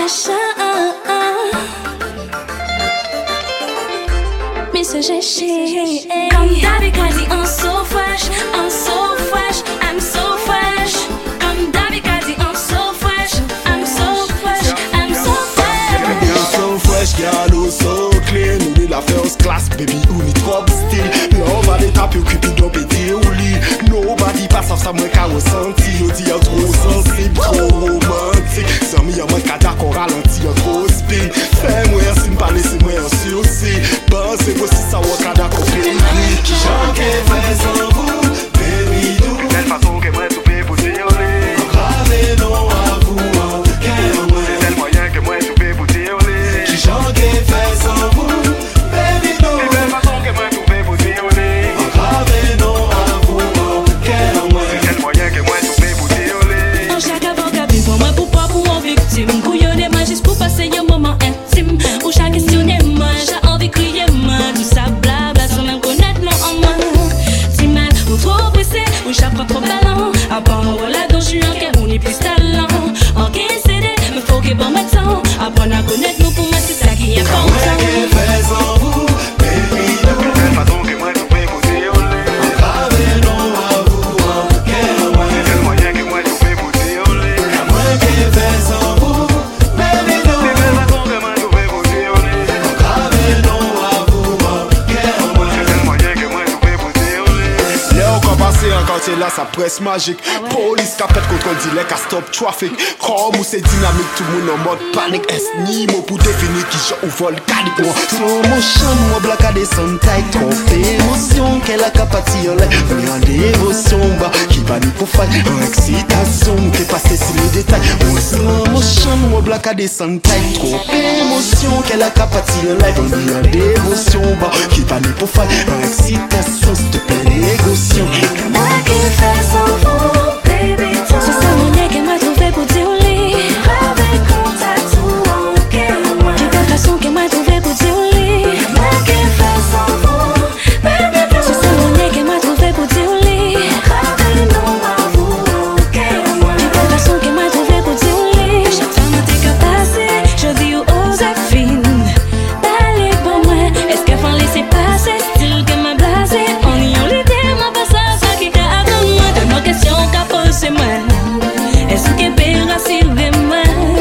Mr. Jeshi. Comme d'habitude, on so fresh, I'm so fresh, I'm so fresh. Comme d'habitude, on so fresh, I'm so fresh, I'm so fresh. You're so fresh, girl, oh so clean. Ou li la first class, baby, ou ni trop still. Love a de tap yo cupid up et ou li. Nobody pass off sa mwen ka resenti. Yo di yo trop sensible, trop romantique. Zami yo mwen ka d'accord ralenti, yo trop spin. Fais moi si m'parle, c'est moi en sursis. Pense voici ça ou ka d'accord baby. J'en que fais sans vous, baby do. Belle façon que moi trouver pour dire les. Grave non à vous, quel moi. C'est tel moyen que moi trouver pour dire les. J'en que fais sans vous, baby do. Belle façon que moi trouver pour dire les. Grave non à vous, quel moi. C'est tel moyen que moi trouver pour dire les. En chaque avocat, pour moi, pour pas pour en victime. Couillonner moi juste pour passer un moment intime. Ou chaque questionnement, j'ai envie de crier moi. Tout ça blabla sans même connaître non en moi. Si mal ou trop pressé, ou chaque fois trop ballon. À part la gauche, je suis en cœur, on est plus talent. En qui cédé, mais faut que bon temps. Apprendre à connaître nous pour moi, c'est ça qui est important. Fais sans vous, baby do. Belle façon que moi trouver pour dire les. Grave non à vous, quel moi. C'est tel moyen que moi trouver pour dire les. Moi qui fais sans vous, baby do. Belle façon que moi trouver pour dire les. Grave non à vous, quel moi. C'est tel moyen que moi trouver pour dire les. Léo quand passer en quartier là, ça presse magique. Police capette contrôle dit les qu'à stop traffic. Comme où c'est dynamique, tout le monde en mode panique. Est-ce ni mot pour définir qui j'en ou volcanique. Slow motion, moi black à descendre tight. Trop d'émotion, qu'elle a capacité en l'air. Venir en dévotion, bah, qui va nous pour faire en excitation. Qui est passé sur les détails. Slow motion, moi black à descendre tight. Trop d'émotion, qu'elle a capacité en l'air. Venir en dévotion, bah, qui va nous pour faire en excitation. S'il te plaît, négociation. Moi qui fais sans vous, baby, c'est ça mon nez qui m'a trouvé pour dire les. Avec contact ou en quel moi. J'ai de façon qui m'a trouvé pour dire les. Moi qui fais sans vous, baby, c'est ça mon nez qui m'a trouvé pour dire les. Avec non à vous, en quel moi. J'ai de façon qui m'a trouvé pour dire les. Chaque fois m'a t'es qu'à passer, je dis aux affines. D'aller pour moi, est-ce qu'elle va laisser passer? Style que m'a blasé, on y en l'idée, m'a pas ça qui t'a avant moi. De nos questions qu'a posé moi. Est-ce que peut rassurer moi?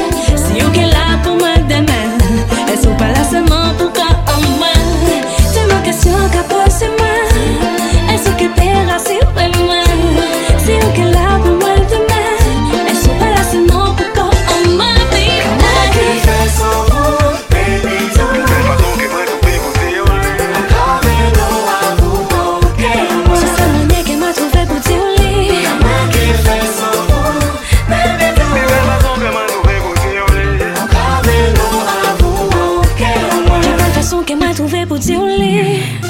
Si on est là pour moi demain, est-ce qu'on pas là seulement pour quand en moi? C'est ma question qu'a posé moi. Est-ce que peut rassurer moi? Si on est là pour moi demain, est-ce qu'on pas là seulement pour quand en moi? Moi qui fais sans vous, baby do. Belle façon que moi trouver pour dire les. Grave non à vous, quel moi. C'est ça mon nez qui m'a trouvé pour dire les. Moi qui fais sans vous, baby do. Belle façon que moi trouver pour dire les. Grave non à vous, quel moi. J'ai de façon qui m'a trouvé pour dire les.